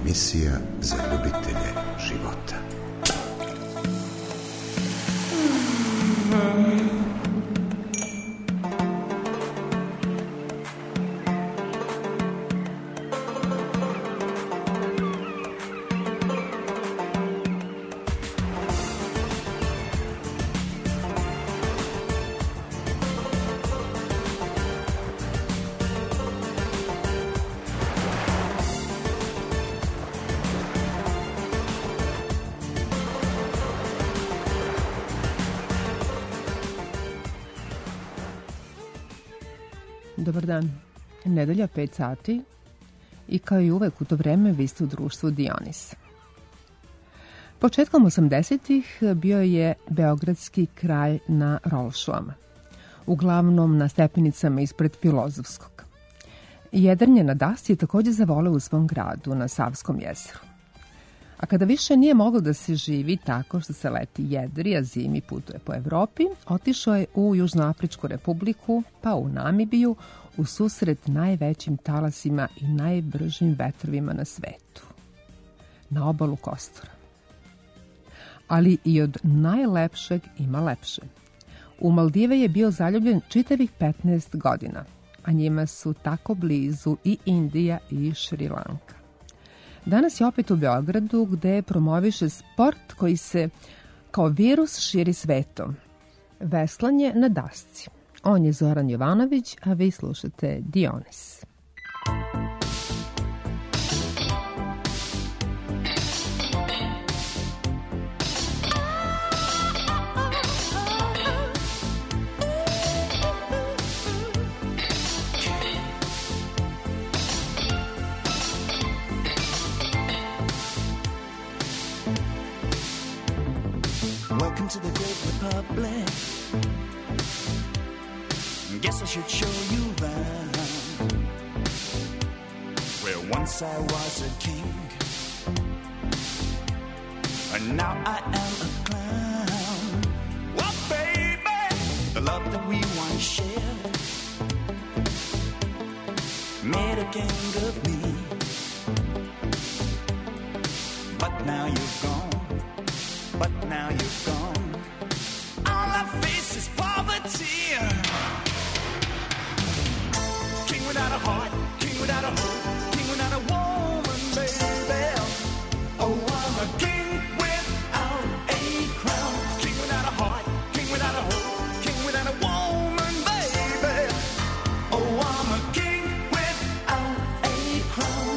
Emisija za ljubitelje života. Dobar dan. Nedelja 5 sati i kao i uvek u to vreme vi ste u društvu Dionis. Početkom 80-ih bio je beogradski kralj na rolšuama, uglavnom na stepenicama ispred Filozofskog. Jedrenje na dasti je također zavoleo u svom gradu na Savskom jezeru. A kada više nije moglo da se živi tako što se leti jedri, a zimi putuje po Evropi, otišao je u Južnoafričku republiku, pa u Namibiju, u susret najvećim talasima i najbržim vetrovima na svetu. Na obalu Kostora. Ali i od najlepšeg ima lepše. U Maldive je bio zaljubljen čitavih 15 godina, a njima su tako blizu i Indija i Šri Lanka. Danas je opet u Beogradu gde promoviše sport koji se kao virus širi svetom. Veslanje na dasci. On je Zoran Jovanović, a vi slušate Dionis. Welcome to the great republic. Guess I should show you around. Where once I was a king, and now I am a clown. Well, baby, the love that we once shared made a king of me. But now you're gone. But now you're gone. All I face is poverty. King without a heart, king without a hope, king without a woman, baby. Oh, I'm a king without a crown. King without a heart, king without a hope, king without a woman, baby. Oh, I'm a king without a crown.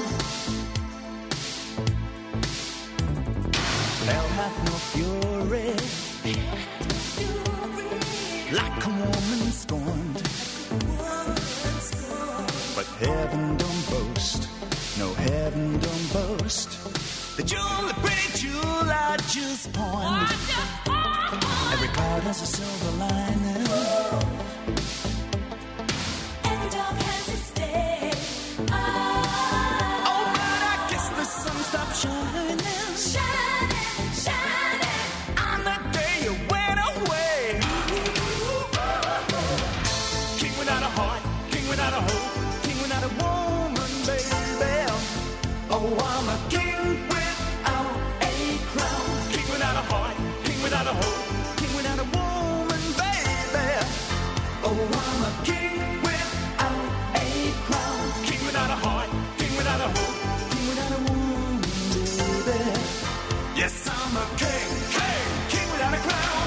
Hell hath no fury, like a woman scorned. But heaven don't boast, no heaven don't boast. The jewel, the pretty jewel I just point. Every cloud has a silver lining. Every dog has its day. Oh, but I guess the sun stopped shining. Oh, I'm a king without a crown. King without a heart, king without a hope, king without a woman, baby. Oh, I'm a king without a crown. King without a heart, king without a hope, king without a woman, baby. Yes, I'm a king, king without a crown.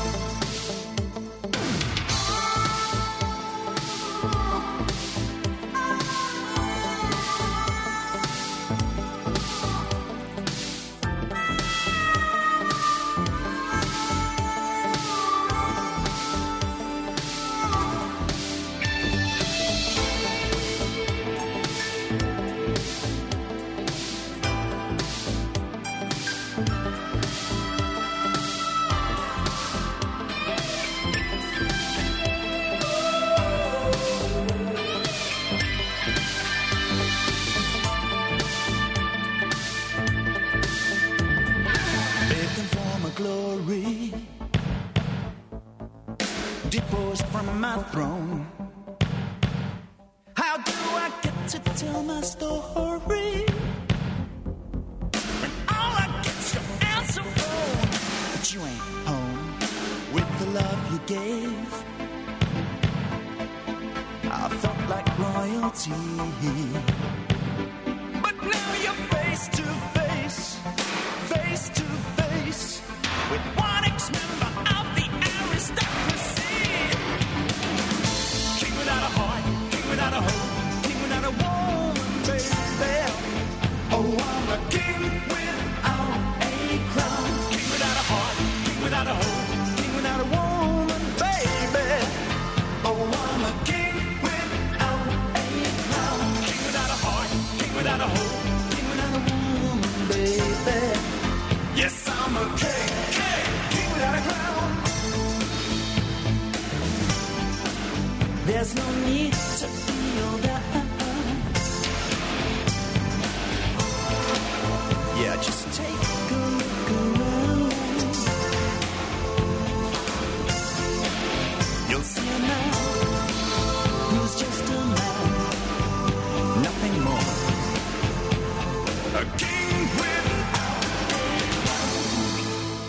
Glory, deposed from my throne. How do I get to tell my story? see. But now you're face to face with one ex-member of the aristocracy. King without a heart, king without a hope, king without a woman, baby. Oh, I'm a king without a crown. King without a heart, king without a hope, king without a woman, baby. Oh, I'm a king without a crown. King without a heart, king without a hope, king without a woman, baby. Yes, I'm a king, king without a crown. There's no need to feel down. Yeah, just take a look around. You'll see a man who's just a man, nothing more. A king without a crown.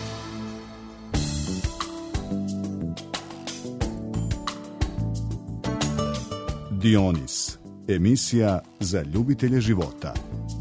Dionis, emisija za ljubitelje života.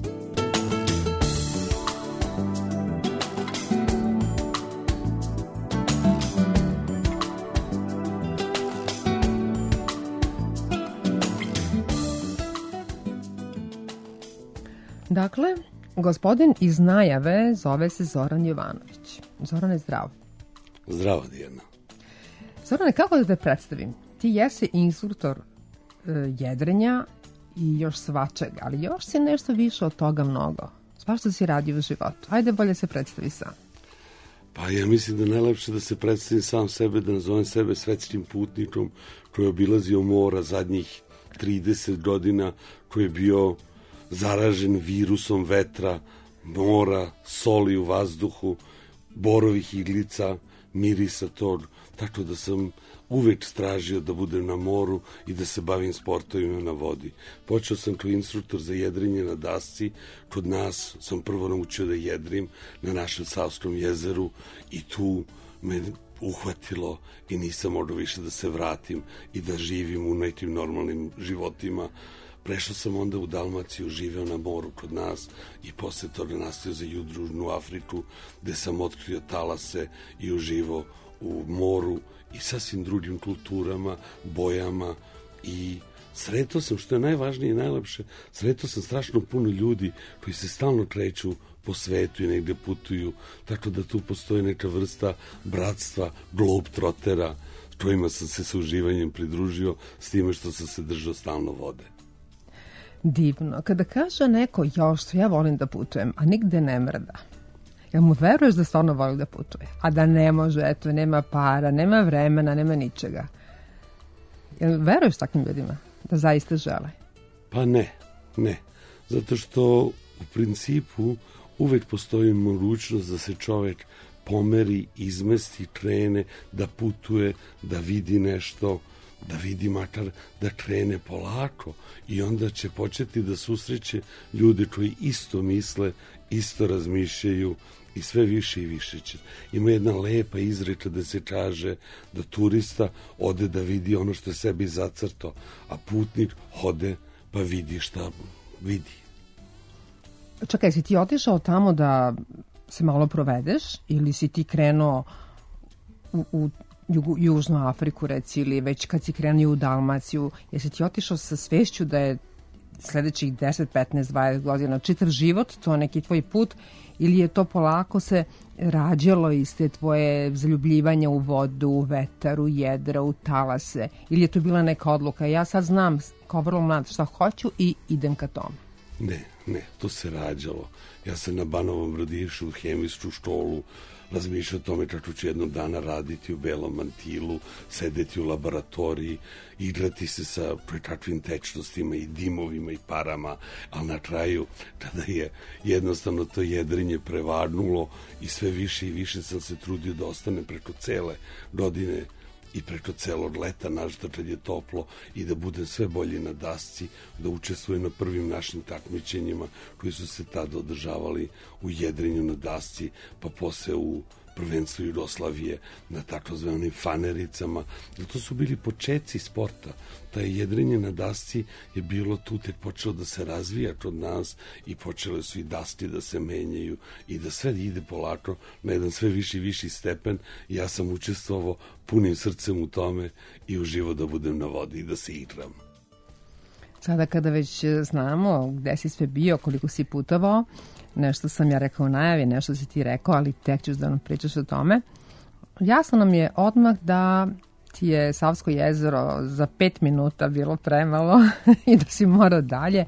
Dakle, gospodin iz najave zove se Zoran Jovanović. Zorane, zdravo. Zdravo, Dijana. Zorane, kako da te predstavim? Ti jesi instruktor jedrenja i još svačega, ali još si nešto više od toga mnogo. Svašta si radio u životu. Ajde, bolje se predstavi sam. Pa ja mislim da je najlepše da se predstavim sam sebe, da nazovem sebe svetskim putnikom koji je obilazio mora zadnjih 30 godina, koji je bio zaražen virusom vetra, mora, soli u vazduhu, borovih iglica, mirisa tog, tako da sam uvek stražio da budem na moru i da se bavim sportovima na vodi. Počeo sam kao instruktor za jedrenje na dasci. Kod nas sam prvo naučio da jedrim na našem Savskom jezeru i tu me uhvatilo i nisam mogao više da se vratim i da živim u nekim normalnim životima. Prešao sam onda u Dalmaciju, živeo na moru kod nas i posle toga nastavio za Južnu Afriku, gde sam otkrio talase i uživao u moru i sasvim drugim kulturama, bojama i sretao sam, što je najvažnije i najlepše, sretao sam strašno puno ljudi koji se stalno kreću po svetu i negde putuju, tako da tu postoji neka vrsta bratstva, globetrottera, s kojima sam se sa uživanjem pridružio, s time što sam se držao stalno vode. Divno. Kada kaže neko, još ja volim da putujem, a nigde ne mrda, jel mu veruješ da stvarno voli da putuje? A da ne može, eto, nema para, nema vremena, nema ničega. Jel veruješ takvim ljudima da zaista žele? Pa ne. Zato što u principu uvek postoji mogućnost da se čovek pomeri, izmesti, krene, da putuje, da vidi nešto, da vidi makar da krene polako i onda će početi da susreće ljude koji isto misle, isto razmišljaju i sve više i više će. Ima jedna lepa izreka da se kaže da turista ode da vidi ono što je sebi zacrto, a putnik ode pa vidi šta vidi. Čekaj, si ti otišao tamo da se malo provedeš ili si ti krenuo u Južnu Afriku, reci, ili već kad si krenuo u Dalmaciju, jesi ti otišao sa svešću da je sledećih 10, 15, 20 godina čitav život, to je neki tvoj put, ili je to polako se rađalo iz te tvoje zaljubljivanja u vodu, u vetar, u jedra, u talase, ili je to bila neka odluka? Ja sad znam kao vrlo mlad šta hoću i idem ka tomu. Ne, to se rađalo. Ja sam na Banovom Brodišu u hemijsku školu razmišljao o tome kako ću jednog dana raditi u belom mantilu, sedeti u laboratoriji, igrati se sa kakvim tečnostima i dimovima i parama, ali na kraju, kada je jednostavno to jedrenje prevagnulo i sve više i više sam se trudio da ostane preko cele godine i preko celog leta, našto kad je toplo, i da budem sve bolji na dasci, da učestvujem na prvim našim takmičenjima koji su se tada održavali u jedrenju na dasci, pa posle u prvenstvo Jugoslavije na takozvanim fanericama. To su bili početci sporta. Taj jedrenje na dasci je bilo tu, tek počelo da se razvija kod nas i počele su i daske da se menjaju i da sve ide polako na jedan sve viši stepen. Ja sam učestvovao punim srcem u tome i uživo da budem na vodi i da se igram. Sada kada već znamo gde si sve bio, koliko si putovao, nešto sam ja rekao u najavi, nešto si ti rekao, ali tek ćeš da nam pričaš o tome. Jasno nam je odmah da ti je Savsko jezero za 5 minuta bilo premalo i da si morao dalje.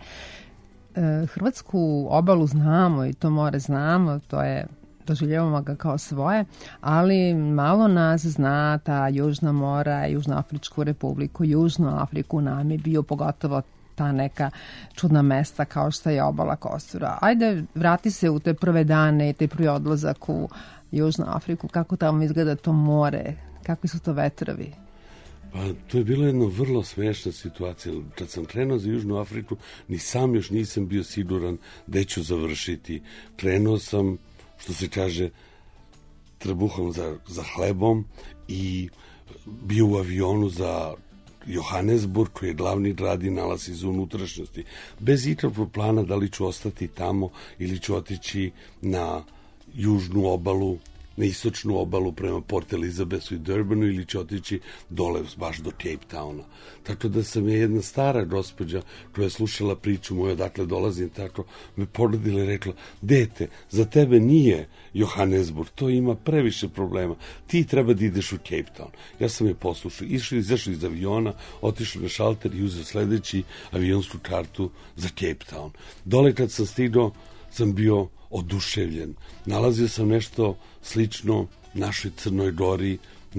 Hrvatsku obalu znamo i to more znamo, to je, doživljavamo ga kao svoje, ali malo nas zna ta Južna mora, Južnoafričku republiku, Južnu Afriku, Namibiju, pogotovo ta neka čudna mesta kao što je obala Kostura. Ajde, vrati se u te prve dane i te prvi odlazak u Južnu Afriku, kako tamo izgleda to more, kakvi su to vetrovi? Pa to je bila jedna vrlo smešna situacija. Kad sam krenuo za Južnu Afriku, ni sam još nisam bio siguran gde ću završiti. Krenuo sam, što se kaže, trbuhom za hlebom i bio u avionu za Johannesburg, koji je glavni grad i nalazi za unutrašnjosti. Bez ikakvog plana da li ću ostati tamo ili ću otići na južnu obalu, na istočnu obalu prema Port Elizabetu i Durbanu ili će otići dole baš do Cape Towna. Tako da sam je jedna stara gospođa koja je slušala priču moju odakle dolazim, tako me porodila i rekla: dete, za tebe nije Johannesburg, to ima previše problema, ti treba da ideš u Cape Town. Ja sam je poslušao, izašao iz aviona, otišao na šalter i uzeo sledeći avionsku kartu za Cape Town. Dole kad sam stigao sam bio oduševljen. Nalazio sam nešto slično našoj Crnoj Gori,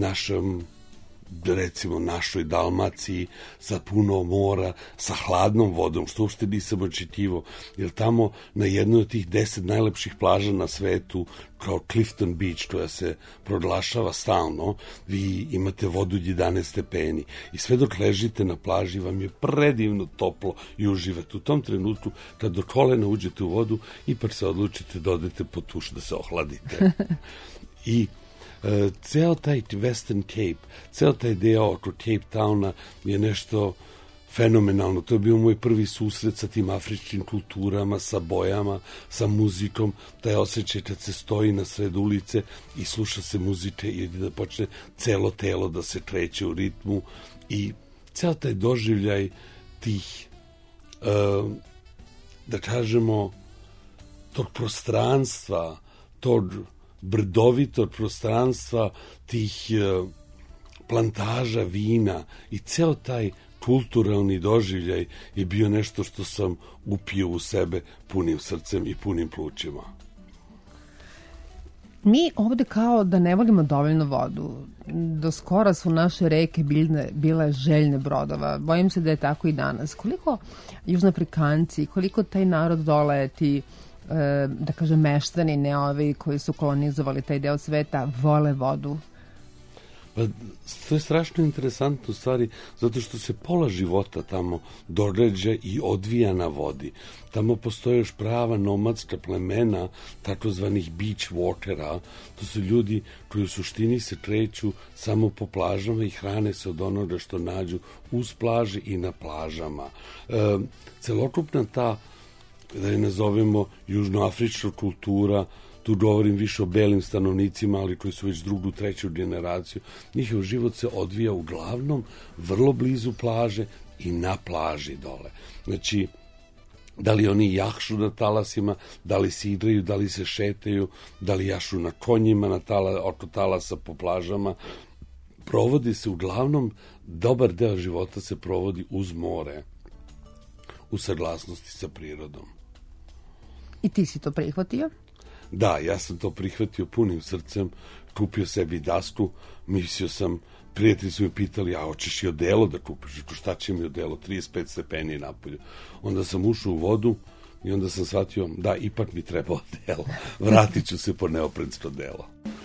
recimo našoj Dalmaciji, sa puno mora, sa hladnom vodom, što uopšte nisam očekivao, jer tamo na jednoj od tih 10 najlepših plaža na svetu, kao Clifton Beach, koja se proglašava stalno, vi imate vodu 11 stepeni i sve dok ležite na plaži vam je predivno toplo i uživate. U tom trenutku, kad do kolena uđete u vodu, ipak se odlučite da odete po tuš da se ohladite. I ceo taj Western Cape, ceo taj deo oko Cape Towna je nešto fenomenalno. To je bio moj prvi susret sa tim afričkim kulturama, sa bojama, sa muzikom, taj osjećaj kad se stoji na sred ulice i sluša se muzike i da počne celo telo da se kreće u ritmu i ceo taj doživljaj tih, da kažemo, tog prostranstva, tog brdovitog prostranstva, tih plantaža vina i ceo taj kulturalni doživljaj je bio nešto što sam upio u sebe punim srcem i punim plućima. Mi ovde kao da ne volimo dovoljno vodu. Do skora su naše reke bile željne brodova. Bojim se da je tako i danas. Koliko Južnoafrikanci, koliko taj narod dole, ti da kažem meštani, ne ovi koji su kolonizovali taj deo sveta, vole vodu? Pa, to je strašno interesantno u stvari, zato što se pola života tamo događa i odvija na vodi. Tamo postoje još prava nomadska plemena, takozvanih beach walkera. To su ljudi koji u suštini se kreću samo po plažama i hrane se od onoga što nađu uz plaže i na plažama. Celokupna ta, da je nazovemo, južnoafrička kultura, tu govorim više o belim stanovnicima, ali koji su već drugu, treću generaciju, njihov život se odvija uglavnom vrlo blizu plaže i na plaži dole. Znači, da li oni jahšu na talasima, da li se igraju, da li se šetaju, da li jašu na konjima oko talasa po plažama, provodi se uglavnom, dobar deo života se provodi uz more, u saglasnosti sa prirodom. I ti si to prihvatio? Da, ja sam to prihvatio punim srcem, kupio sebi dasku, mislio sam, prijatelji su mi pitali, a hoćeš i odelo da kupiš? Šta će mi odelo? 35 stepeni napolju. Onda sam ušao u vodu i onda sam shvatio, da, ipak mi treba odelo. Vratit ću se po neoprensko odelo.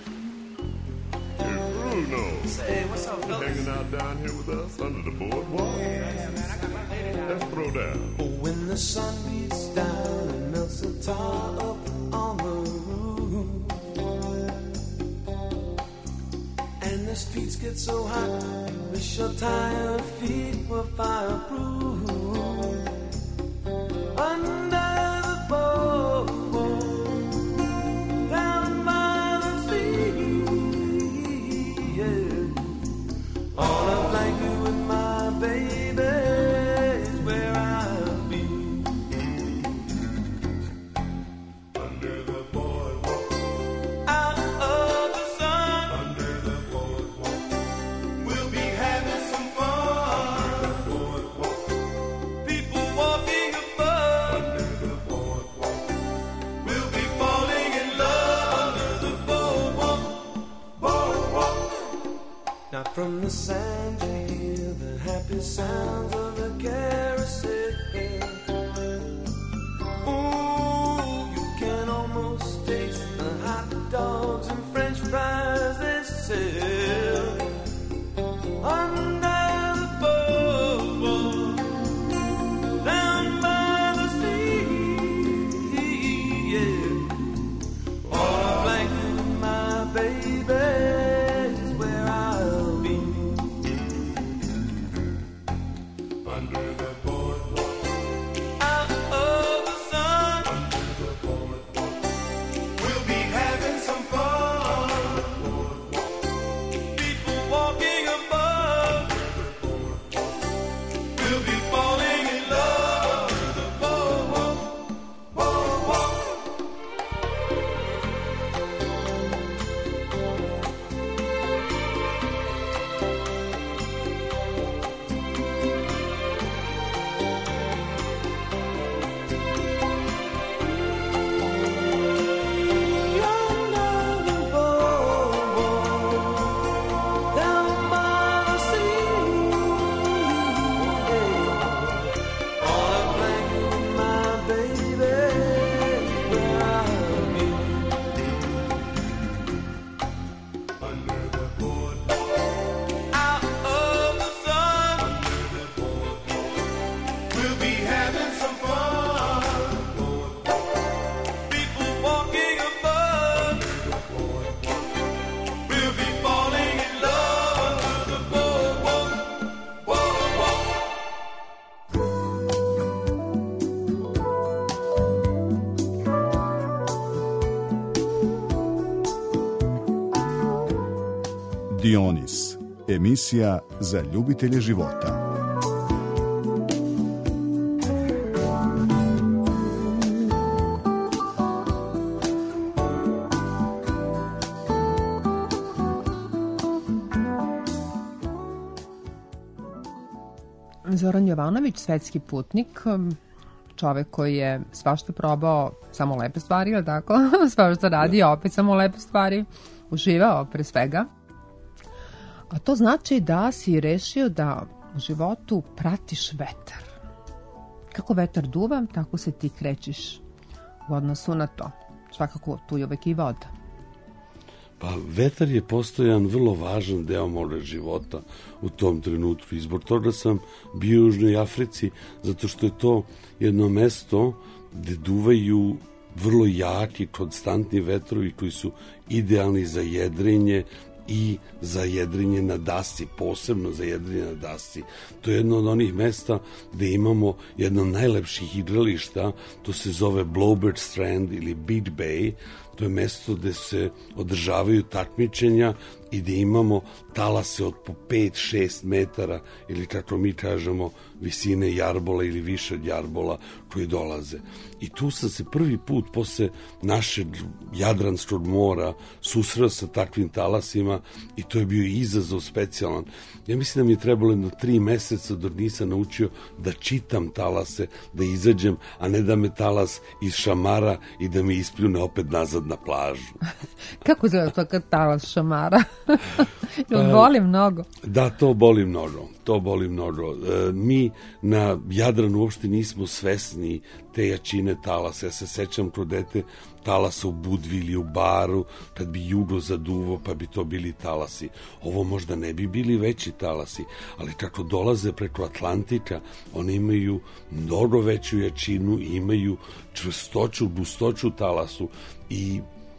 Hey, what's up, fellas? Hanging out down here with us under the boardwalk. Let's throw down. Oh, when the sun beats down and melts the tar up on the roof, feet get so hot, wish your tired feet were fireproof. Under the boardwalk, down by the sea, yeah. On a blanket with my baby is where I'll be. Under the boardwalk, Out of the sun, under the boardwalk, we'll be having some fun. Boardwalk, people walking above. under the boardwalk, We'll be falling in love under the boardwalk, boardwalk. Now from the sand you hear the happy sounds of the carousel. Ooh, you can almost taste the hot dogs and French fries they sell under the boardwalk, down by the sea, yeah. On a blanket with my baby is where I'll be. under the boardwalk, Out of the sun, under the boardwalk, we'll be having some fun. people walking above. We'll be falling in love under the boardwalk, boardwalk. Under the boardwalk, down by the sea, yeah. On a blanket with my baby is where I'll be. Under the boardwalk, Out of the sun, under the boardwalk, we'll be having some fun. people walking above. We'll be falling in love under the boardwalk, boardwalk. Dionis, emisija za ljubitelje života. Zoran Jovanović, svetski putnik, čovek koji je svašta probao, samo lepe stvari, ili tako? Svašta radi, opet samo lepe stvari. Uživao pre svega. A to znači da si rešio da u životu pratiš vetar. Kako vetar duva, tako se ti krećeš u odnosu na to. Svakako, tu je uvek i voda. Pa vetar je postojan vrlo važan deo moga života u tom trenutku i zbog toga sam bio u Južnoj Africi, zato što je to jedno mesto gde duvaju vrlo jaki, konstantni vetrovi koji su idealni za jedrenje i za jedrenje na dasci, posebno za jedrenje na dasci. To je jedno od onih mesta gde imamo jedno od najlepših igrališta, to se zove Blowbird Strand ili Beat Bay. To je mesto gde se održavaju takmičenja i gde imamo talase od po 5-6 metara ili kako mi kažemo visine jarbola ili više od jarbola koji dolaze. I tu sam se prvi put posle našeg Jadranskog mora susreo sa takvim talasima i to je bio izazov specijalan. Ja mislim da mi je trebalo jedno 3 meseca dok nisam naučio da čitam talase, da izađem, a ne da me talas išamara i da me ispljune opet nazad na plažu. Kako zove to kad talas šamara? Jel boli mnogo? Da, to boli mnogo. To boli mnogo. Mi na Jadranu uopšte nismo svesni te jačine talasa. Ja se sećam kod dete talasa u Budvi u Baru, kad bi jugo zaduvao, pa bi to bili talasi. Ovo možda ne bi bili veći talasi, ali kako dolaze preko Atlantika, one imaju mnogo veću jačinu i imaju čvrstoću, gustoću talasu i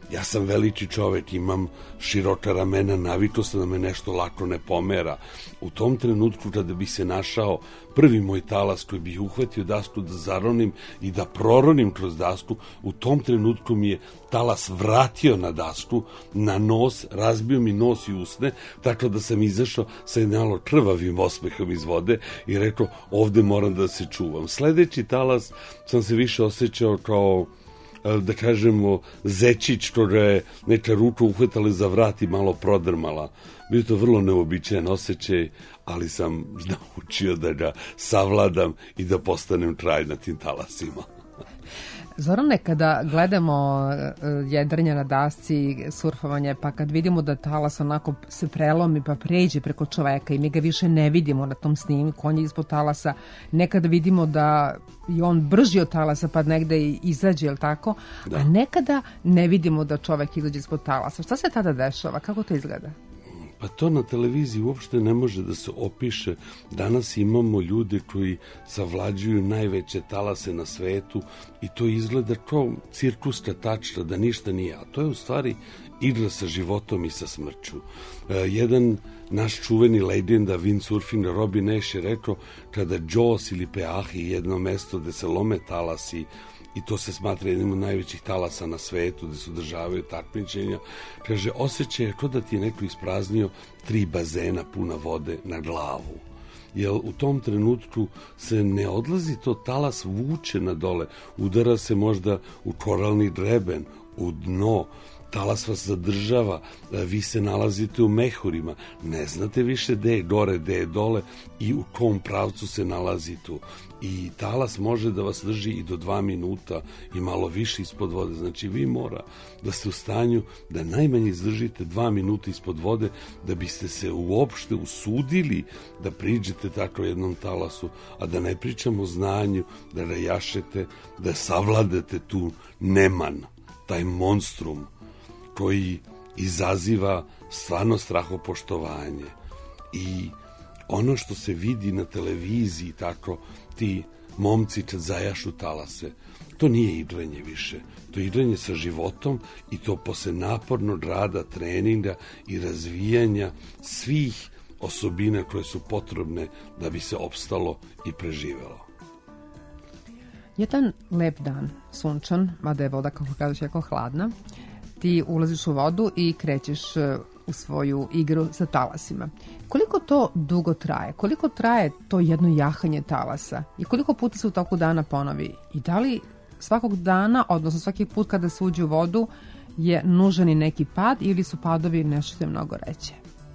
Ja sam veliki čovek, imam široka ramena, navikao sam da me nešto lako ne pomera. U tom trenutku kada bi se našao prvi moj talas koji bih uhvatio dasku da zaronim i da proronim kroz dasku, u tom trenutku mi je talas vratio na dasku, na nos, razbio mi nos i usne, tako da sam izašao sa jednalo krvavim osmehom iz vode i rekao, ovde moram da se čuvam. Sledeći talas sam se više osjećao kao, da kažemo, zečić koga je neka ruka uhvatala za vrat i malo prodrmala. Bio to vrlo neobičajan osjećaj, ali sam naučio da ga savladam i da postanem traj na tim talasima. Zorane, kada gledamo jedrenja na dasci, surfovanje, pa kad vidimo da talas onako se prelomi pa pređe preko čoveka i mi ga više ne vidimo na tom snimku, on je ispod talasa, nekada vidimo da je on brži od talasa pa negde i izađe, jel tako? Da. A nekada ne vidimo da čovek izađe ispod talasa. Šta se tada dešava? Kako to izgleda? Pa to na televiziji uopšte ne može da se opiše. Danas imamo ljude koji savlađuju najveće talase na svetu i to izgleda kao cirkuska tačka, da ništa nije. A to je u stvari igra sa životom i sa smrću. Jedan naš čuveni legenda windsurfinga Robin Nash je rekao, kada Jaws ili Peahi, jedno mesto gde se lome talasi, i to se smatra jednim od najvećih talasa na svetu, gde se održavaju takmičenja, kaže, osjećaj je kao da ti je neko ispraznio 3 bazena puna vode na glavu. Jer u tom trenutku se ne odlazi, to talas vuče na dole, udara se možda u koralni greben, u dno, talas vas zadržava, vi se nalazite u mehurima, ne znate više gde je gore, gde je dole i u kom pravcu se nalazi tu. I talas može da vas drži i do 2 minuta i malo više ispod vode. Znači vi mora da ste u stanju da najmanje izdržite 2 minuta ispod vode da biste se uopšte usudili da priđete tako jednom talasu, a da ne pričamo o znanju, da rajašete, da savladate tu neman, taj monstrum koji izaziva stvarno strahopoštovanje. I ono što se vidi na televiziji, tako ti momci kad zajašu talase, to nije igranje više. To je igranje sa životom i to posle napornog rada, treninga i razvijanja svih osobina koje su potrebne da bi se opstalo i preživelo. Jedan lep dan, sunčan, mada je voda, kako kažeš, jako hladna, ti ulaziš u vodu i krećeš u svoju igru sa talasima. Koliko to dugo traje? Koliko traje to jedno jahanje talasa? I koliko puta se u toku dana ponovi? I da li svakog dana, odnosno svaki put kada se uđe u vodu, je nužan i neki pad ili su padovi nešto što je mnogo reće?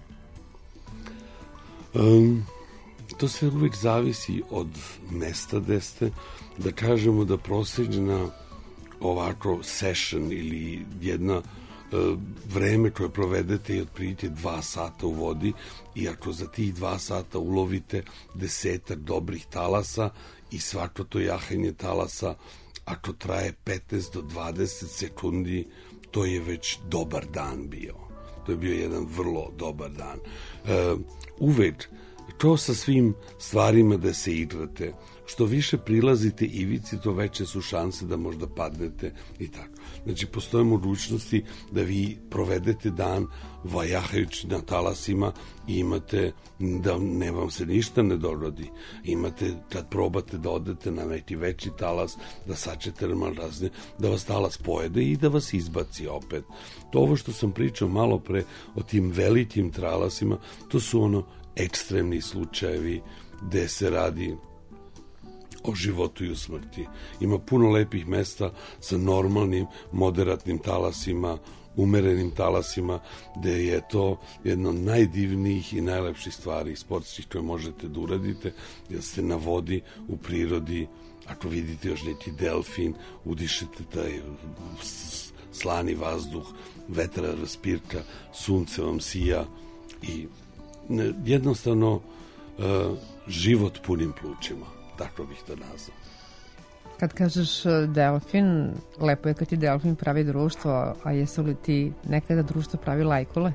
To sve uvijek zavisi od mesta gde ste. Da kažemo da prosječna ovako session ili jedna vreme koje provedete je otprilike 2 sata u vodi i ako za tih 2 sata ulovite 10 dobrih talasa i svako to jahanje talasa ako traje 15 do 20 sekundi, to je već dobar dan bio. To je bio jedan vrlo dobar dan. Uvek to sa svim stvarima da se igrate. Što više prilazite ivici, to veće su šanse da možda padnete i tako. Znači, postoje mogućnosti da vi provedete dan vajahajući na talasima i imate da ne vam se ništa ne dogodi. Imate, kad probate da odete na neki veći talas, da sačete razne, da vas talas pojede i da vas izbaci opet. To ovo što sam pričao malo pre o tim velikim talasima, to su ono ekstremni slučajevi gde se radi o životu i o smrti. Ima puno lepih mesta sa normalnim, moderatnim talasima, umerenim talasima, gde je to jedno od najdivnijih i najlepših stvari sportskih koje možete da uradite, jer ste na vodi, u prirodi, ako vidite još neki delfin, udišete taj slani vazduh, vetra raspirka, sunce vam sija i jednostavno život punim plućima, tako bih to nazvao. Kad kažeš delfin, lepo je kad ti delfin pravi društvo, a jesu li ti nekada društvo pravi lajkule?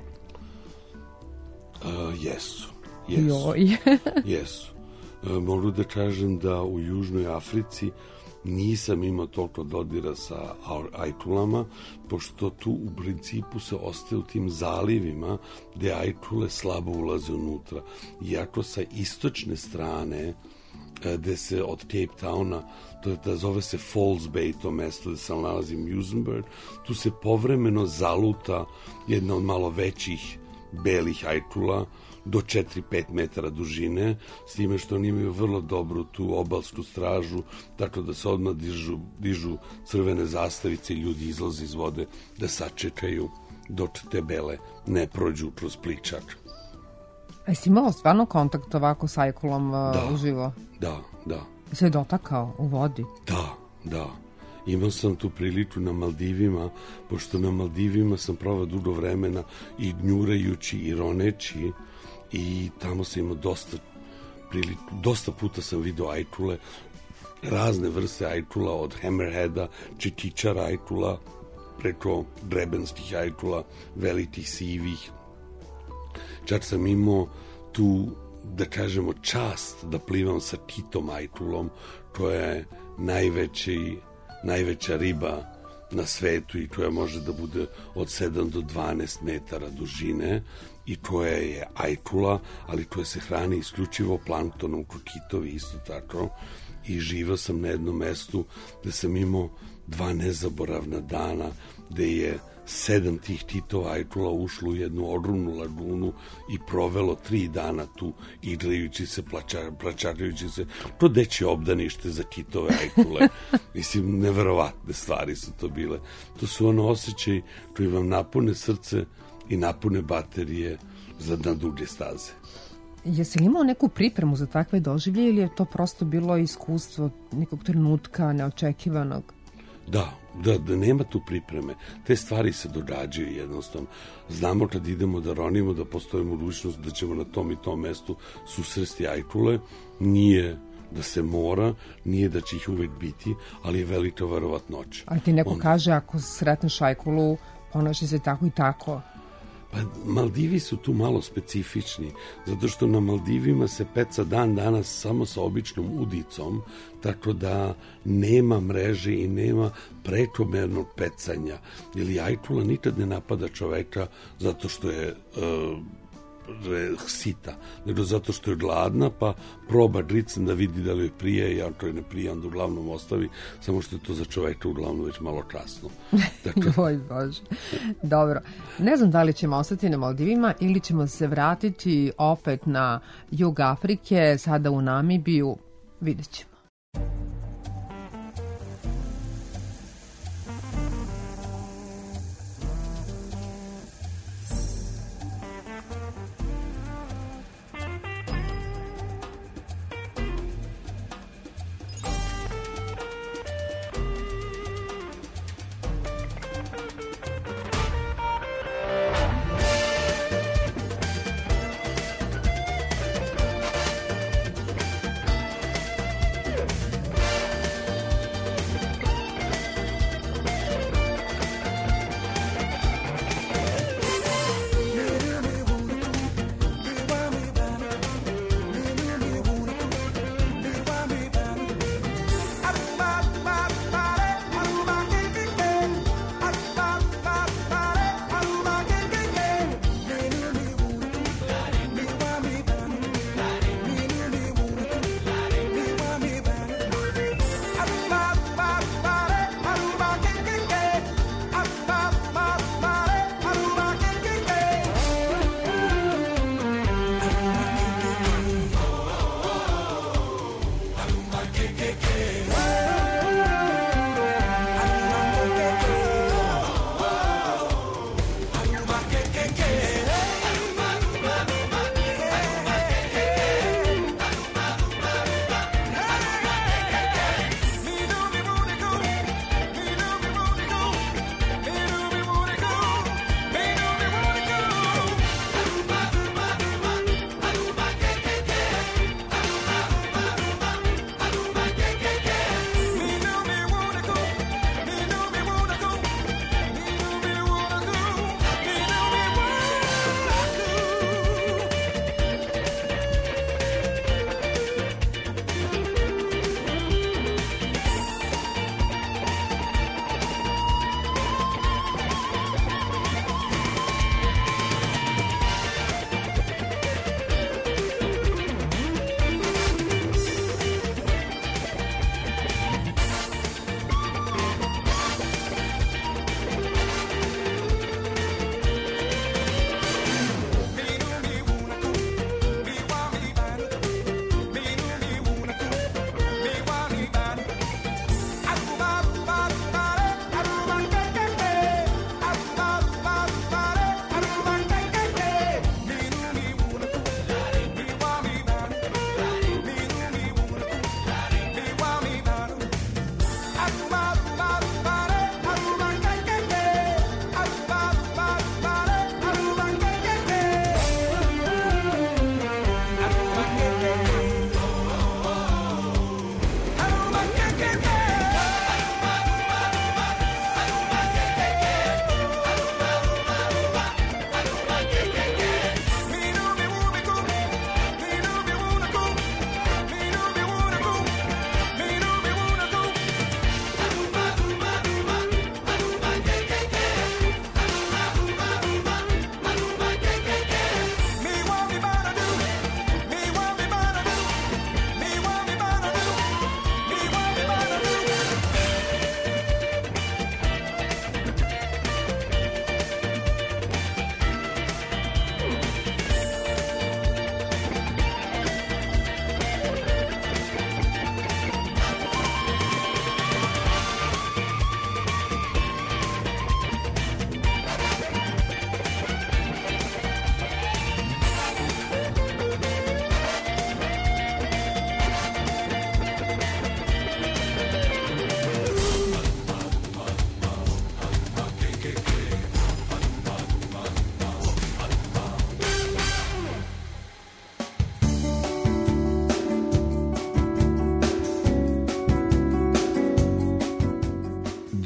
Jesu. Joj. Jesu. Mogu da kažem da u Južnoj Africi nisam imao toliko dodira sa ajtulama, pošto tu u principu se ostaje u tim zalivima gde ajtule slabo ulaze unutra. Iako sa istočne strane, gde se od Cape Towna, zove se Falls Bay, to mesto gde se nalazi Muizenberg, tu se povremeno zaluta jedna od malo većih belih ajtula do 4-5 metara dužine, s time što oni imaju vrlo dobru tu obalsku stražu, tako da se odmah dižu crvene zastavice i ljudi izlaze iz vode da sačekaju dok te bele ne prođu kroz pličak. A jesi imao stvarno kontakt ovako s ajkulom uživo? Da. Se je dotakao u vodi? Da. Imao sam tu priliku na Maldivima, pošto na Maldivima sam provao dugo vremena i gnjurajući i roneći, i tamo sam imao dosta puta sam video ajtule, razne vrste ajtula, od hammerheada, čikičara ajtula, preko drebenskih ajtula, velikih sivih. Čak sam imao tu, da kažemo, čast da plivam sa kitom ajtulom, koja je najveća riba na svetu i koja može da bude od 7 do 12 metara dužine i koja je ajtula, ali koja se hrani isključivo planktonom, ko kitovi isto tako. I živao sam na jednom mestu gde sam imao 2 nezaboravna dana, gde je 7 tih kitova ajtula ušlo u jednu ogromnu lagunu i provelo 3 dana tu igrajući se, plačakajući se. To dečje obdanište za kitove ajtule. Mislim, neverovatne stvari su to bile. To su ono osjećaj koji vam napune srce i napune baterije na duge staze. Jesi li imao neku pripremu za takve doživlje ili je to prosto bilo iskustvo nekog trenutka neočekivanog? Da, nema tu pripreme. Te stvari se događaju jednostavno. Znamo kad idemo da ronimo da postoji mogućnost da ćemo na tom i tom mestu susresti ajtule. Nije da se mora, nije da će ih uvek biti, ali je velika verovatnoća. Ali ti neko kaže, ako sretneš ajkulu, ponaši se tako i tako. Pa Maldivi su tu malo specifični, zato što na Maldivima se peca dan danas samo sa običnom udicom, tako da nema mreže i nema prekomernog pecanja. Ili ajtula nikad ne napada čoveka zato što je sita, nego zato što je gladna, pa proba gricem da vidi da li joj prije, i ako je ne prije, onda uglavnom ostavi, samo što je to za čoveka uglavnom već malo kasno. Oj Bože. Dobro. Ne znam da li ćemo ostati na Maldivima ili ćemo se vratiti opet na jug Afrike, sada u Namibiju, vidjet ćemo.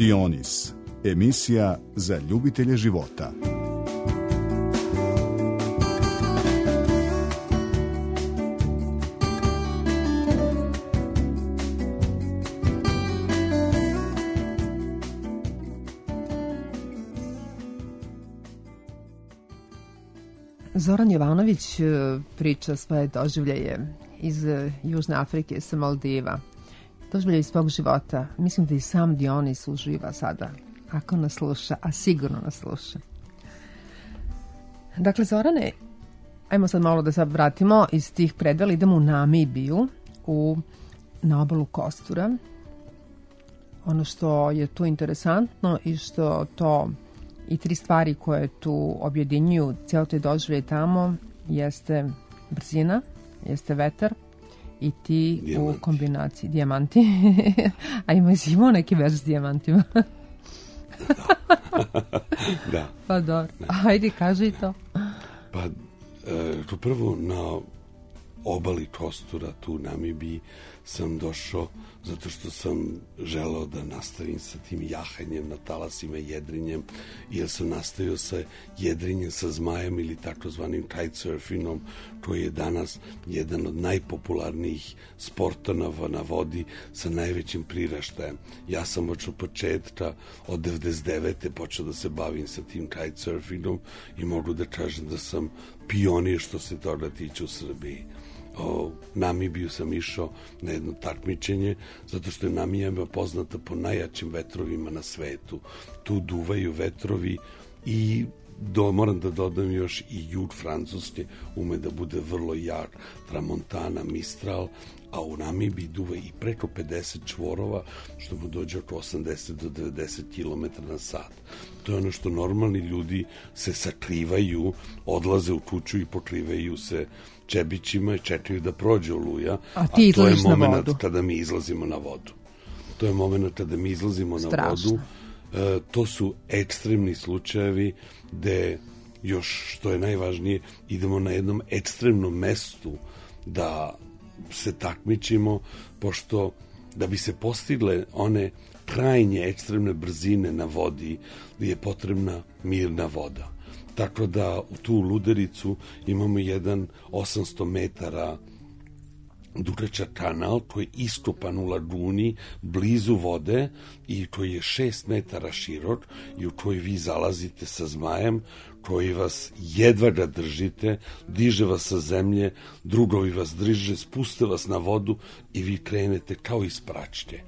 Dionis, emisija za ljubitelje života. Zoran Jovanović priča svoje doživljaje iz Južne Afrike, sa Maldiva. Doživljaje svog života. Mislim da i sam Dionis uživa sada, ako nas sluša, a sigurno nas sluša. Dakle, Zorane, ajmo sad malo da se vratimo iz tih predela, idemo u Namibiju, na obalu Kostura. Ono što je tu interesantno i što to i 3 stvari koje tu objedinjuju cijelo te doživlje tamo jeste brzina, jeste vetar i ti dijamanti. U kombinaciji dijamanti. A imao neki vers s dijamantima. Da. Pa dobro. Ajde, kaži i to. Pa, to prvo na obali Kostura, tu u Namibiji, sam došao zato što sam želeo da nastavim sa tim jahanjem na talasima, jedrenjem, jer sam nastavio sa jedrenjem sa zmajem ili takozvanim kitesurfingom, koji je danas jedan od najpopularnijih sportova na vodi sa najvećim priraštajem. Ja sam od početka, od 99. počeo da se bavim sa tim kitesurfingom i mogu da kažem da sam pionir što se toga tiče u Srbiji. U Namibiju sam išao na jedno takmičenje zato što je Namibija poznata po najjačim vetrovima na svetu. Tu duvaju vetrovi i moram da dodam još i jug Francuske ume da bude vrlo jak, tramontana, mistral, a u Namibiji duva i preko 50 čvorova, što mu dođe oko 80 do 90 km na sat. To je ono što normalni ljudi se sakrivaju, odlaze u kuću i pokrivaju se čebićima i čekaju da prođe oluja, a to je moment kada mi izlazimo na vodu. To je moment kada mi izlazimo na vodu. To su ekstremni slučajevi gde još, što je najvažnije, idemo na jednom ekstremnom mestu da se takmičimo, pošto da bi se postigle one krajnje ekstremne brzine na vodi je potrebna mirna voda. Tako da u tu Ludericu imamo jedan 800 metara dugačak kanal koji je iskopan u laguni blizu vode i koji je 6 metara širok i u koji vi zalazite sa zmajem koji vas jedva ga držite, diže vas sa zemlje, drugovi vas drže, spuste vas na vodu i vi krenete kao iz pračke.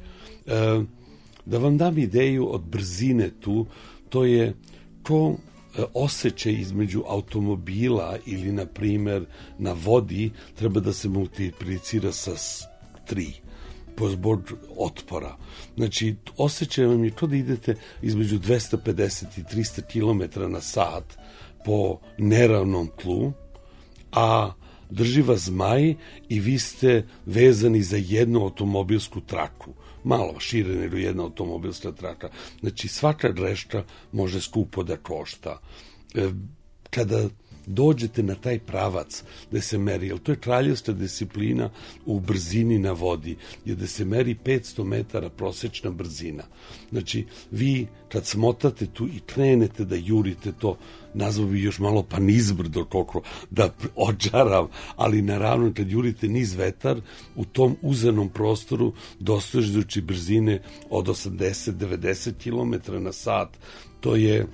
Da vam dam ideju od brzine tu, to je ko osjećaj između automobila ili, na primjer, na vodi treba da se multiplicira sa 3 po zbog otpora. Znači, osjećaj vam je to da idete između 250 i 300 km na sat po neravnom tlu, a drži vas zmaj i vi ste vezani za jednu automobilsku traku. Malo šire nego jedna automobilska traka. Znači, svaka greška može skupo da košta. Kada dođete na taj pravac gde se meri, jer to je kraljevska disciplina u brzini na vodi, je da se meri 500 metara prosečna brzina. Znači, vi kad smotate tu i krenete da jurite to, nazvao bi još malo pa nizbrdo koliko da odžaram, ali naravno kad jurite niz vetar, u tom uzanom prostoru dostižući brzine od 80-90 km na sat, to je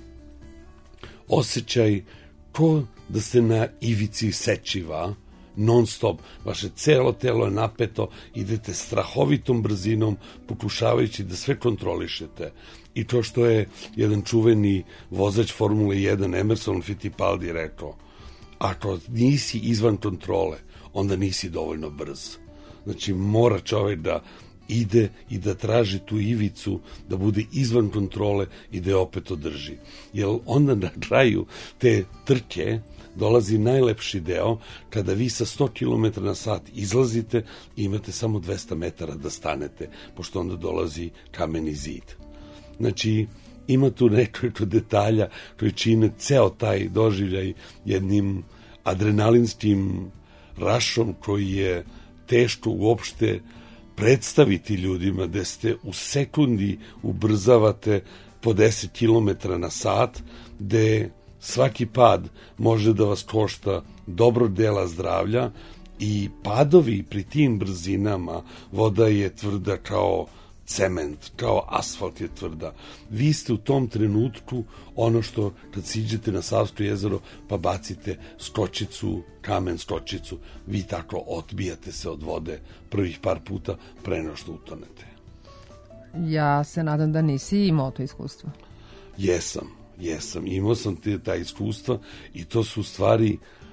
osjećaj ko da ste na ivici sečiva, non stop, vaše celo telo je napeto, idete strahovitom brzinom, pokušavajući da sve kontrolišete. I to što je jedan čuveni vozač Formule 1, Emerson Fittipaldi, rekao, ako nisi izvan kontrole, onda nisi dovoljno brz. Znači, mora čovjek da ide i da traži tu ivicu, da bude izvan kontrole i da je opet održi. Jer onda na kraju te trke dolazi najlepši deo kada vi sa 100 km na sat izlazite i imate samo 200 metara da stanete, pošto onda dolazi kameni zid. Znači, ima tu nekoliko detalja koji čine ceo taj doživljaj jednim adrenalinskim rašom koji je teško uopšte predstaviti ljudima da ste u sekundi ubrzavate po 10 km na sat, gde svaki pad može da vas košta dobro dela zdravlja i padovi pri tim brzinama, voda je tvrda kao cement, kao asfalt je tvrda. Vi ste u tom trenutku ono što kad siđete na Savsko jezero pa bacite skočicu, kamen skočicu, vi tako odbijate se od vode prvih par puta pre nego što utonete. Ja se nadam da nisi imao to iskustvo. Jesam. Imao sam ta iskustva i to su stvari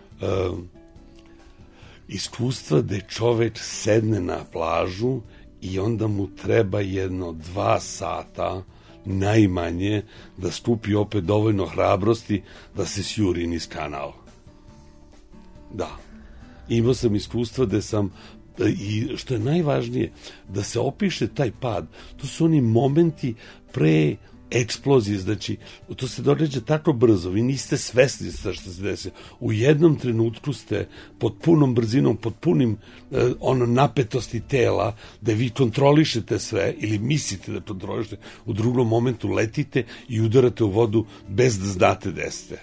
iskustva gde čovek sedne na plažu i onda mu treba 1-2 sata najmanje da skupi opet dovoljno hrabrosti da se sjuri niz kanal. Da. Imao sam iskustva da sam, i što je najvažnije, da se opiše taj pad. To su oni momenti pre eksplozije, znači to se događa tako brzo, vi niste svesni što se desi. U jednom trenutku ste pod punom brzinom, pod punim napetosti tela, da vi kontrolišete sve ili mislite da kontrolišete, u drugom momentu letite i udarate u vodu bez da znate gde ste.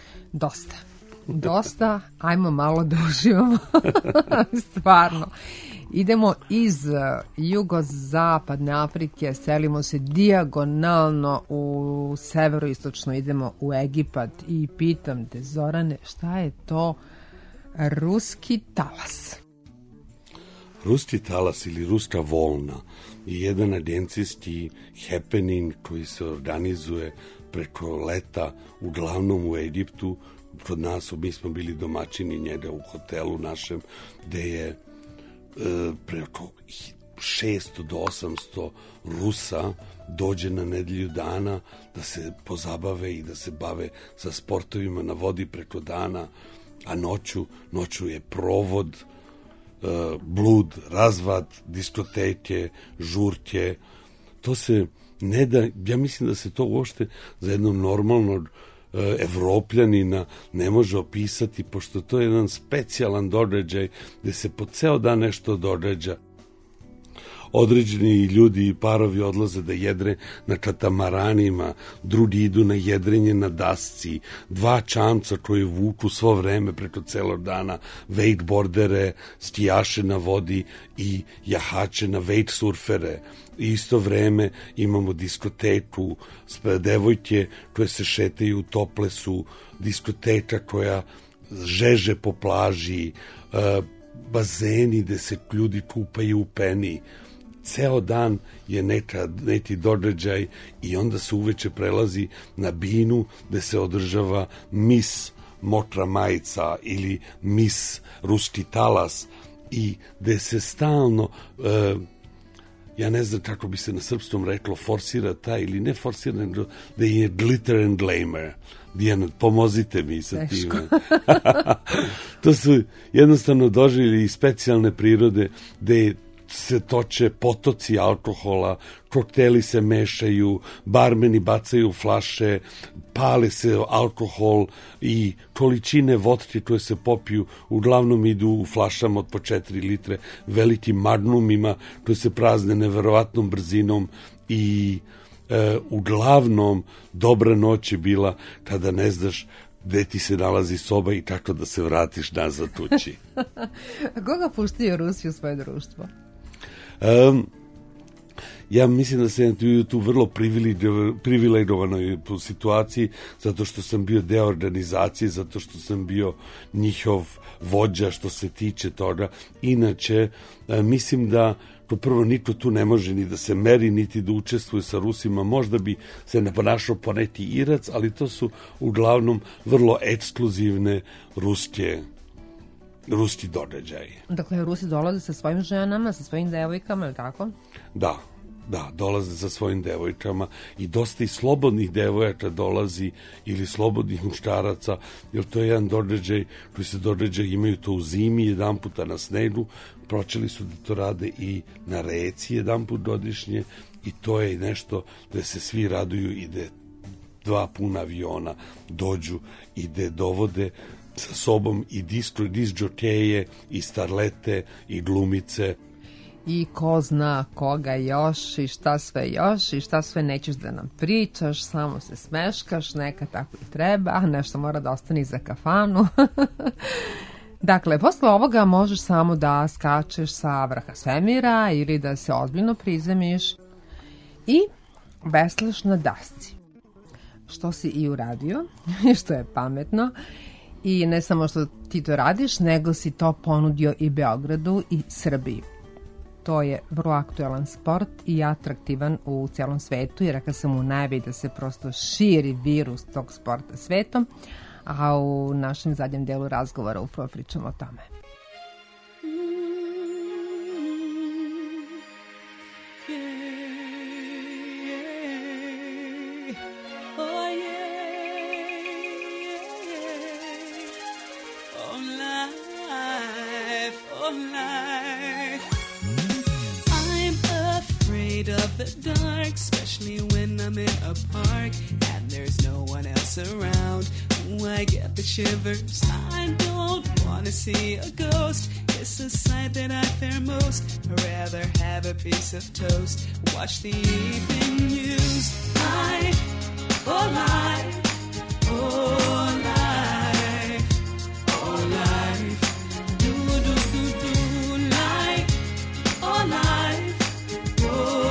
Dosta, ajmo malo da uživamo. Stvarno. Idemo iz jugozapadne Afrike, selimo se dijagonalno u severoistočno, idemo u Egipat i pitam te, Zorane, šta je to ruski talas? Ruski talas ili ruska volna je jedan agencijski happening koji se organizuje preko leta, uglavnom u Egiptu. Kod nas, mi smo bili domaćini njega u hotelu našem, gde je preko 600 do 800 Rusa dođe na nedelju dana da se pozabave i da se bave sa sportovima na vodi preko dana, a noću je provod, blud, razvad, diskoteke, žurke. To se ne da, ja mislim da se to uopšte za jednog normalnog Evropljanina ne može opisati, pošto to je jedan specijalan događaj gde se po ceo dan nešto događa. Određeni ljudi i parovi odlaze da jedre na katamaranima, drugi idu na jedrenje na dasci, 2 čamca koji vuku svo vreme preko celog dana, wakeboardere, skijaše na vodi i jahače na wake surfere. Isto vreme imamo diskoteku, devojke koje se šetaju u toplesu, diskoteka koja žeže po plaži, bazeni gde se ljudi kupaju u peni. Ceo dan je neki događaj i onda se uveče prelazi na binu gde se održava mis mokra majica ili mis ruski talas i gde se stalno, ja ne znam kako bi se na srpskom reklo, forsira taj ili ne forsira, nego da je glitter and glamour. Dijana, pomozite mi sa time. To su jednostavno doživlji specijalne prirode gde se toče potoci alkohola, kokteli se mešaju, barmeni bacaju flaše, pale se alkohol i količine vodke koje se popiju uglavnom idu u flašama od po 4 litre, velikim magnumima koje se prazne neverovatnom brzinom i uglavnom dobra noć je bila kada ne znaš gde ti se nalazi soba i kako da se vratiš nazad kući. Koga puštaju Rusi u svoje društvo? Ja mislim da sam tu vrlo privilegovanoj situaciji, zato što sam bio deo organizacije, zato što sam bio njihov vođa što se tiče toga. Inače, mislim da prvo niko tu ne može ni da se meri, niti da učestvuje sa Rusima. Možda bi se ne ponašao poneti Irac, ali to su uglavnom vrlo ekskluzivne ruski događaj. Dakle, Rusi dolaze sa svojim ženama, sa svojim devojkama, ili tako? Da, dolaze sa svojim devojkama i dosta i slobodnih devojaka dolazi ili slobodnih muškaraca, jer to je jedan događaj koji se događa, imaju to u zimi jedan puta na snegu, počeli su da to rade i na reci jedan put godišnje i to je nešto gde se svi raduju i gde 2 puna aviona dođu i gde dovode sa sobom i disk džokeje i starlete i glumice. i ko zna koga još i šta sve još i šta sve nećeš da nam pričaš, samo se smeškaš, neka tako i treba, nešto mora da ostane za kafanu. Dakle, posle ovoga možeš samo da skačeš sa vrha svemira ili da se ozbiljno prizemiš i veslaš na dasci. Što si i uradio, što je pametno. I ne samo što ti to radiš, nego si to ponudio i Beogradu i Srbiji. To je vrlo aktuelan sport i atraktivan u celom svetu, jer rekla sam u najavi da se prosto širi virus tog sporta svetom, a u našem zadnjem delu razgovora upravo pričamo o tome. The dark, especially when I'm in a park and there's no one else around. Ooh, I get the shivers. I don't want to see a ghost. It's a sight that I fear most. I'd rather have a piece of toast. Watch the evening news. Life, oh life, oh life, oh life. Do do do do life, oh life, oh.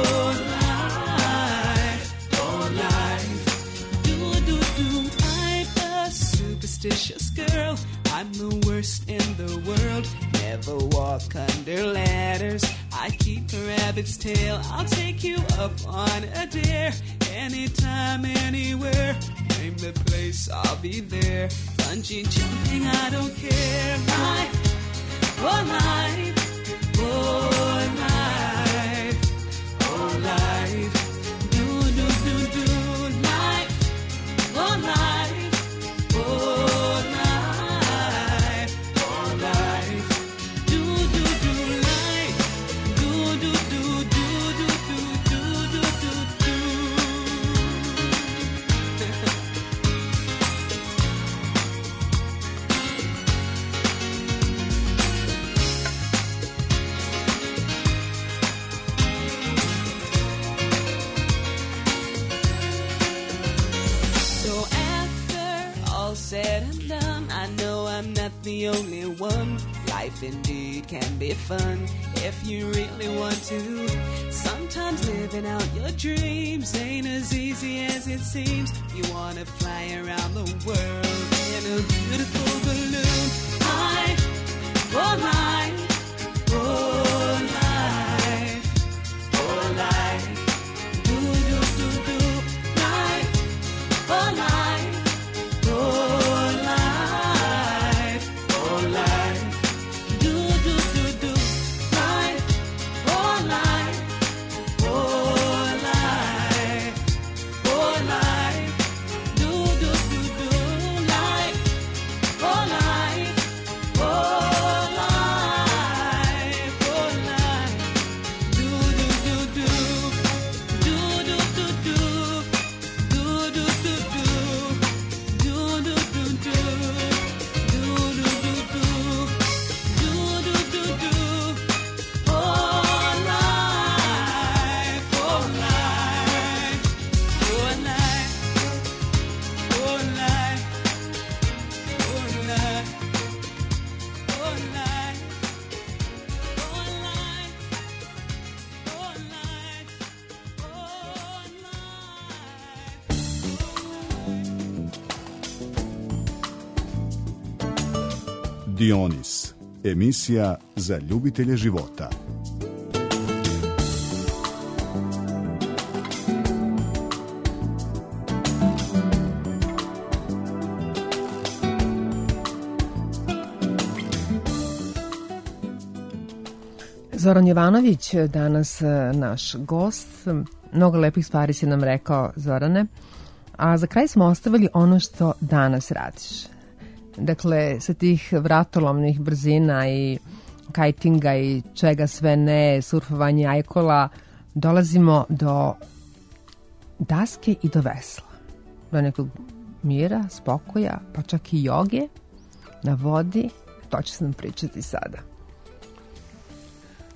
Superstitious girl, I'm the worst in the world. Never walk under ladders. I keep a rabbit's tail. I'll take you up on a dare. Anytime, anywhere. Name the place, I'll be there. Bungee jumping, I don't care. Life, oh life, oh life, oh life. Do do do do life, oh life. Said and done, I know I'm not the only one. Life indeed can be fun if you really want to. Sometimes living out your dreams ain't as easy as it seems. You wanna fly around the world in a beautiful balloon. Life, oh life, oh life, oh life. Do do do do life, oh life, oh. Dionis, emisija za ljubitelje života. Zoran Jovanović, danas naš gost. Mnogo lepih stvari si nam rekao, Zorane. A za kraj smo ostavili ono što danas radiš. Dakle, sa tih vratolomnih brzina i kajtinga i čega sve ne, surfovanje ajkola, dolazimo do daske i do vesla. Do nekog mira, spokoja, pa čak i joge na vodi. To će se nam pričati sada.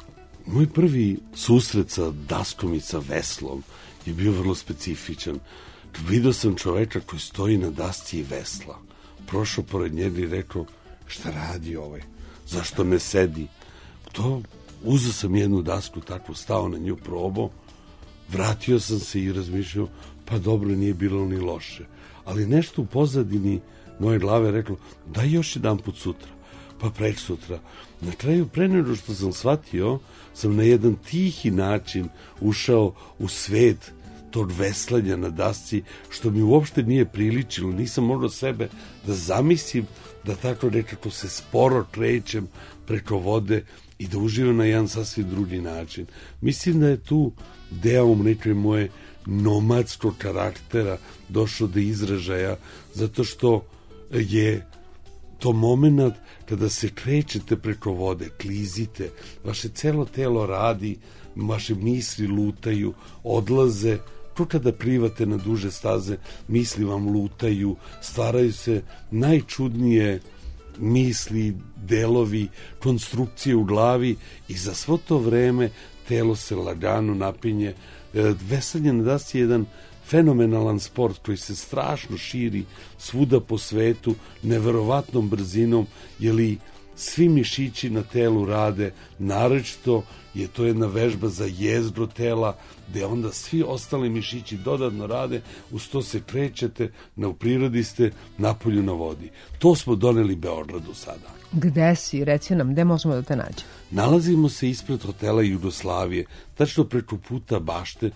Moj prvi susret sa daskom i sa veslom je bio vrlo specifičan. Video sam čoveča koji stoji na dasci i vesla. Prošao pored njega i rekao, šta radi ovaj? Zašto ne sedi? Uzeo sam jednu dasku, tako stao na nju, probao, vratio sam se i razmišljao, pa dobro, nije bilo ni loše. Ali nešto u pozadini moje glave reklo, daj još jedan put sutra, pa prek sutra. Na kraju, pre nego što sam shvatio, sam na jedan tihi način ušao u svet tog veslanja na dasci, što mi uopšte nije priličilo. Nisam mogao sebe da zamislim da tako nekako se sporo krećem preko vode i da uživam na jedan sasvim drugi način. Mislim da je tu deo neke moje nomadskog karaktera došao do izražaja, zato što je to moment kada se krećete preko vode, klizite, vaše celo telo radi, vaše misli lutaju, odlaze. To kada plivate na duže staze, misli vam lutaju, stvaraju se najčudnije misli, delovi, konstrukcije u glavi i za svo to vreme telo se lagano napinje. Veslanje na dasci je jedan fenomenalan sport koji se strašno širi svuda po svetu, neverovatnom brzinom, jer svi mišići na telu rade, naročito je to jedna vežba za jezgro tela, gde onda svi ostali mišići dodatno rade, uz to se krećete, u prirodi ste, napolju na vodi. To smo doneli Beogradu sada. Gde si? Reci nam, gde možemo da te nađemo? Nalazimo se ispred hotela Jugoslavije, tačno preko puta bašte,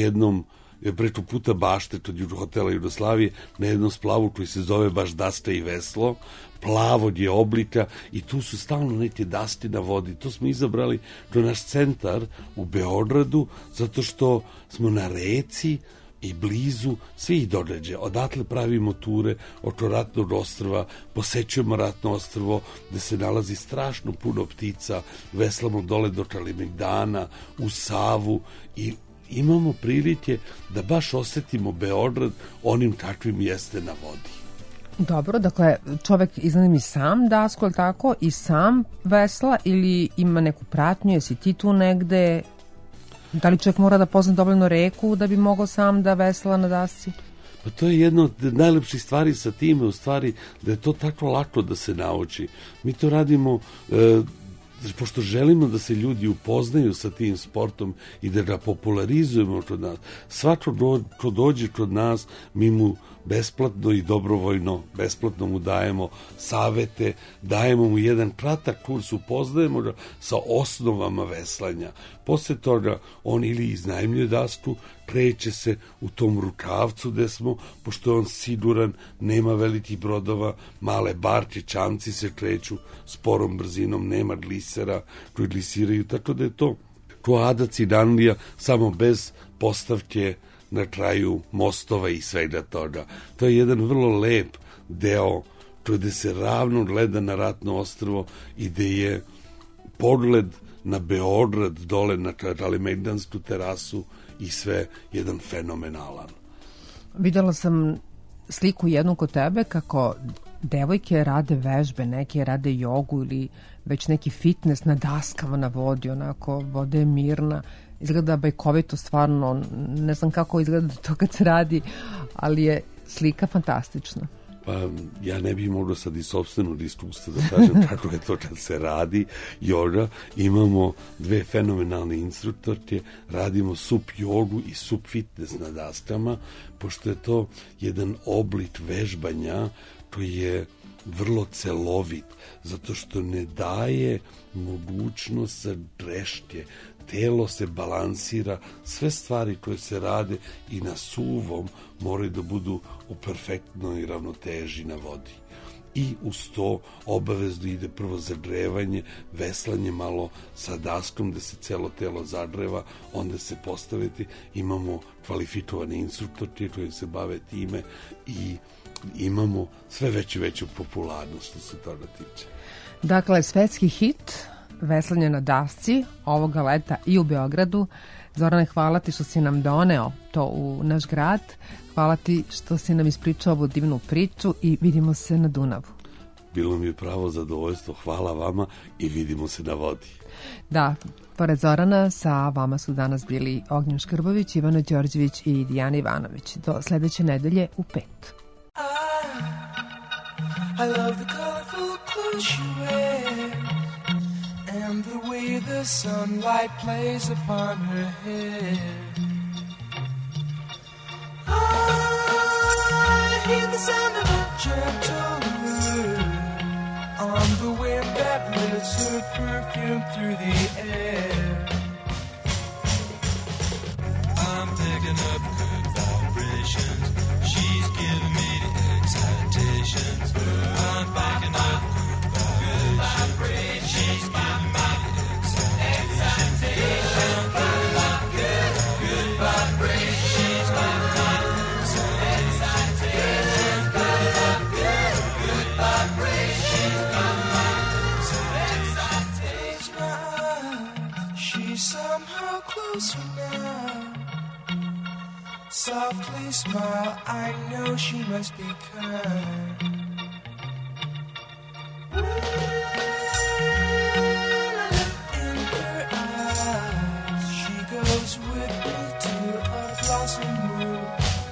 preko puta bašte kod hotela Jugoslavije, na jednom splavu koji se zove baš Daska i veslo, plavog je oblika i tu su stalno neke daske na vodi. To smo izabrali kao naš centar u Beogradu, zato što smo na reci i blizu svih događaja. Odatle pravimo ture oko Ratnog ostrva, posećujemo Ratno ostrvo gde se nalazi strašno puno ptica, veslamo dole do Kalemegdana, u Savu i imamo prilike da baš osetimo Beograd onim kakvim jeste na vodi. Dobro, dakle, čovek iznajmi sam dasku, ali tako, i sam vesla ili ima neku pratnju, jesi ti tu negde? Da li čovjek mora da pozna dovoljno reku da bi mogao sam da vesla na dasci? Pa to je jedna od najlepših stvari sa time, u stvari, da je to tako lako da se nauči. Mi to radimo pošto želimo da se ljudi upoznaju sa tim sportom i da ga popularizujemo kod nas. Svako ko dođe kod nas, mi mu besplatno i dobrovoljno, besplatno mu dajemo savete, dajemo mu jedan kratak kurs, upoznajemo ga sa osnovama veslanja. Posle toga on ili iznajmljuje dasku, kreće se u tom rukavcu gde smo, pošto je on siguran, nema velikih brodova, male barke, čamci se kreću sporom brzinom, nema glisera koji glisiraju, tako da je to ko Adac i Danlija, samo bez postavke na kraju mostova i svega toga. To je jedan vrlo lep deo gde se ravno gleda na Ratno ostrvo i gde je pogled na Beograd dole na Kalemegdansku terasu i sve jedan fenomenalan. Videla sam sliku jednu kod tebe kako devojke rade vežbe, neke rade jogu ili već neki fitness na daskama na vodi, onako voda je mirna, izgleda bajkovito stvarno, ne znam kako izgleda to kad se radi, ali je slika fantastična. Pa ja ne bih mogao sad iz sopstvenog iskustva da kažem kako je to kad se radi joga. Imamo dve fenomenalne instruktorke, radimo sup jogu i sup fitness na daskama, pošto je to jedan oblik vežbanja koji je vrlo celovit, zato što ne daje mogućnost za greške. Telo se balansira, sve stvari koje se rade i na suvom moraju da budu u perfektnoj ravnoteži na vodi. I uz to obavezno ide prvo zagrevanje, veslanje malo sa daskom da se celo telo zagreva, onda se postaviti. Imamo kvalifikovane instruktorke koji se bave time i imamo sve veću popularnost što se toga tiče. Dakle, svetski hit veslanje na dasci ovoga leta i u Beogradu. Zorane, hvala ti što si nam doneo to u naš grad. Hvala ti što si nam ispričao ovu divnu priču i vidimo se na Dunavu. bilo mi je pravo zadovoljstvo. Hvala vama i vidimo se na vodi. Da, pored Zorana, sa vama su danas bili Ognjen Škrbović, Ivana Đorđević i Dijana Ivanović. Do sledeće nedelje u 5. I love the colorful clothes she wears and the way the sunlight plays upon her hair. I hear the sound of a gentle word on the wind that lifts her perfume through the air. I'm picking up good vibrations. She's giving me the excitations. I'm picking up good vibrations. She's giving me the excitations. I'm picking up good vibrations. She's giving me the excitations. Picking up good vibrations. She's giving me the excitations. She's somehow closer now. Softly smile, I know she must be kind. In her eyes, she goes with me to a blossom room.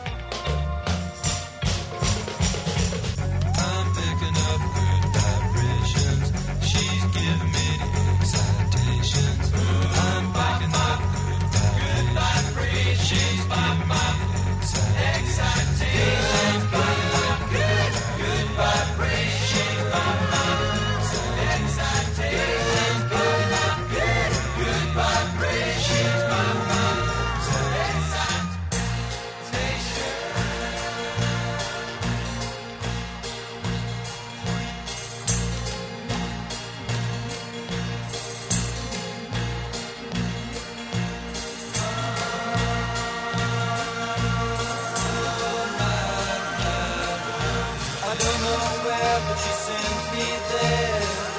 I'm picking up good vibrations. She's giving me the excitations. I'm picking up good vibrations. She's giving me excitations, picking up good vibrations. Excitations, picking up good vibrations. I don't know where, but she sends me there.